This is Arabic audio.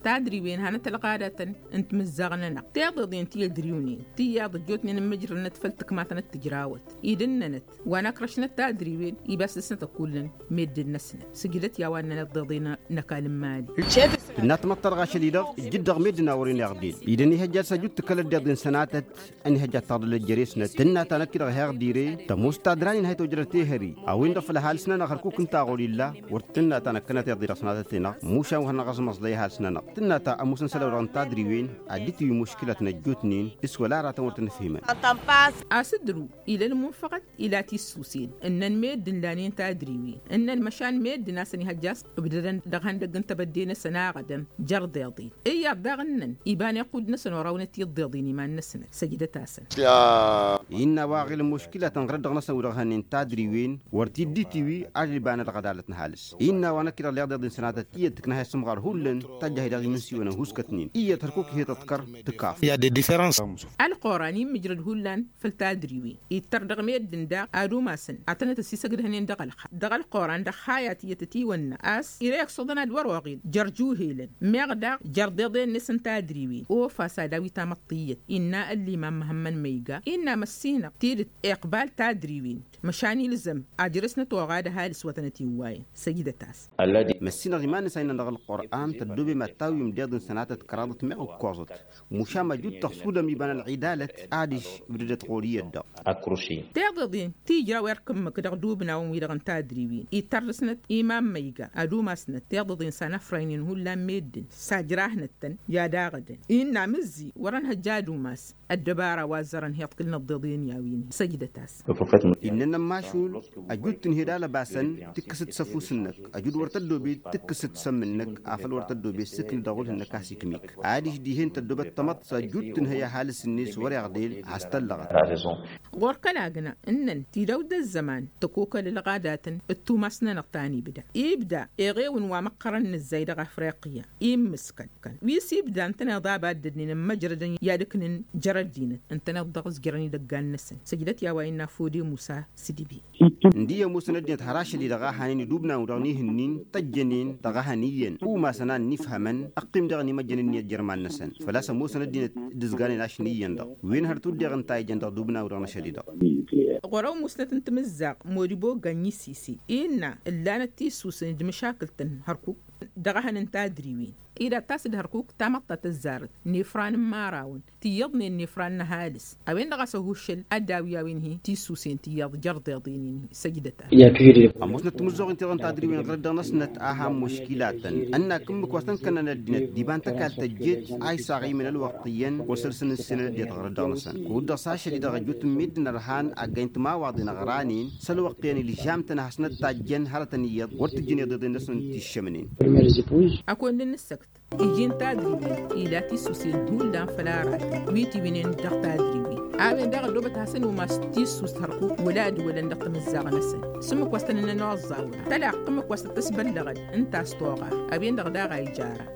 تادري وين هانا تلقادة انت مزاغنا تيضي انت يدريوني تياض جوتني نمجر نتفلتك ما تجراوت يدننت وانا كرشنا تادري وين يبس سنة كلن ميد النسنة سجلت يا وانا نضضينا نكال مالي النات مطر شديدة جدا ميدنا ورينا غديل يدني هجات سجود تكل دين سناتت اني هجات طرد الجريسنا تنا تنكر هير ديري تمستدراني هي توجرتي هري او ان دفل حالسنا نخركو كنت اقول الله ورتنا تنكنت يدير سناتنا موشا وهنا غزم مصلي حالسنا تنا تا اموسن سلوران تادري وين اديتي مشكله نجوتنين اسولا راه تورت نفهمها اسدرو الى المنفقد الى تيسوسين ان الميد لانين تادري وين ان المشان ميد ناسني هجاس بدن دغان دغن تبدينا سنا غدم جرديضي اي دغنن يبان يقود نسن وراونت يضيضيني ما نسن سجده تاسن ان واغل المشكله تنغرد نسن ورهن تادري وين ورتي ديتي وي اجبان الغدالت نحالس ان وانا كده ليض سنات تيتكنا سمغار هولن تجاهد من سيونا هوسكتنين اي تركوك هي تذكر تكاف يا دي ديفيرنس القراني مجرد هولن فلتادريوي يتردغ ميد دا ادو ماسن اتنا تسيسغد هنين دغل القران دا حياتي يتتي والناس يريك صدنا الورواغيد جرجو هيلن ميغدا جردين نسن تادريوي او فساداوي تامطيت ان اللي ما مهمن ميغا ان مسينا تيرت اقبال تادريوين مشاني لزم اجرسنا توغاده هالس وتنتي واي سيده تاس الذي مسينا غمان سينا دغل القران تدوبي ما تاوي مديد سنات كرادت ميغ كوزت مشام جود تخصودا ميبان العداله اديش بدت قوليه دا اكروشي تيغدين تيجرا ويركم كدغ دوبنا وميدغن تادريوين يترسنت امام ميغا ادو ماسنت تيغدين سنه فرينين هولا ميد ساجراهنتن يا داغدن ان مزي ورن هجادو ماس الدبارة وازرن هي تقلنا الضدين ياوين سيدة تاس إننا ماشول أجود تنهدال باسن تكست سفو سنك أجود ورتدو بي تكست سمنك عفل ورتدو بي سكن دغول هنك هاسي كميك عاديش ديهن تدو بتمط سأجود تنهي حالس الناس وريغ ديل عستل لغت وركلاغنا إنن تيدود الزمان تكوكا للغادات التوماسنا نقطاني بدا يبدا إغيون ومقرن الزايدة أفريقيا مسكن ويسيبدا انتنا ضابات دنين مجرد يادكن جردين انتنا ضغز جراني دقان نسن سجدت يا وإنا فودي موسى سيدي ندي موسى ندي تهراش اللي دغاهانين دوبنا ودغنيهنين تجنين دغاهانيين وما سنان نفهمن أقيم دغني مجنين الجرمان نسن فلا سموسى ندي دزغاني ناشنيين دغ وين هرتو دغن تايجن دغ دوبنا ودغنا شديدة غراو مسنة تمزق موريبو غني سيسي إنا اللانة تيسوس مشاكل هركوك دغاهن انتادريوين إذا تاسد هركوك تامطة الزارت نفران ماراون تيضني النفران نهالس أوين دغاسه هوشل أداويا وين هي تيسوسين تيض جرد يضينين سجدتا أموسنا تمزوغ انتظن تادريوين غرد نصنة أهم مشكلات أننا كم كوستن كنا ندينت ديبان تكال تجيت أي ساغي من الوقتين وسلسل السنة دي غرد نصن كود ساشا دي دغجوت ميد نرهان أجنت ما واضين غرانين سلو وقتين اللي جامتنا حسنة تاجن هالتنيض ورتجين يضيدين نصن تيشمنين أكون للسكت يجين تادريبي إلى تيسوسين دول دان فلارات ويتي بينين دق تادريبي عابين داغ دوبة حسن وما تيسوس هرقوك ولاد ولا ندق مزاغ نسن سمك وستن نوع الزاورة تلا قمك وستتسبل لغد انت استوغا أبين داغ داغا يجارة